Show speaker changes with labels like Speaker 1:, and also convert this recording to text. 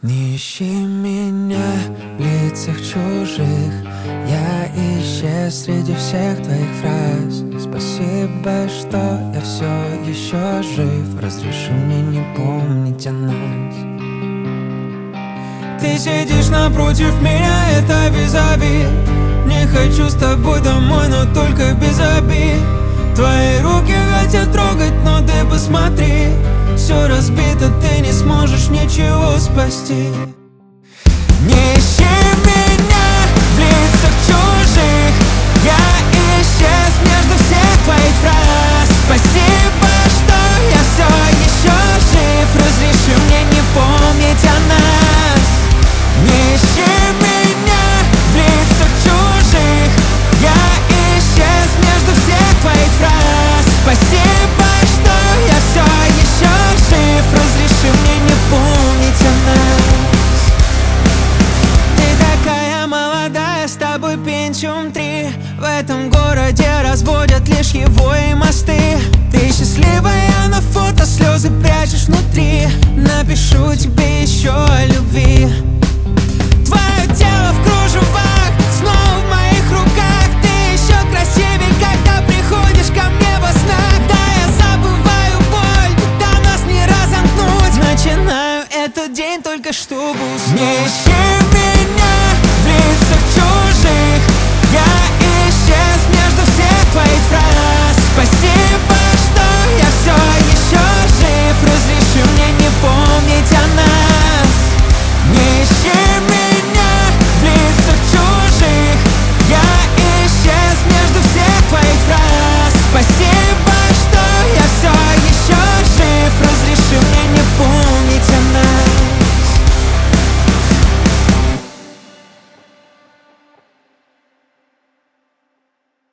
Speaker 1: Не ищи меня в лицах чужих, я исчез среди всех твоих фраз. Спасибо, что я все еще жив, разреши мне не помнить о нас. Ты сидишь напротив меня, это визави. Не хочу с тобой домой, но только без обид. Твои руки хотят трогать, но ты посмотри, все разбито, ты не сможешь ничего спасти. Не ищи меня в лицах чужих, я исчез между всех твоих фраз. Спасибо, что я все еще жив, разреши мне не помнить о нас. Не ищи меня в лицах чужих, я исчез между всех твоих фраз. Спасибо, что я все еще жив, разреши мне не помнить о нас. Ты такая молодая, с тобой Pentium 3. В этом городе разводят лишь его и мосты. Ты счастливая на фото, слезы прячешь внутри. Напишу тебе еще о любви. Твое тело в кружевах, снова в моих руках. Ты еще красивее, когда приходишь ко мне во снах. Да, я забываю боль, когда нас не разомкнуть. Начинаю этот день только чтобы уснуть. Не ищи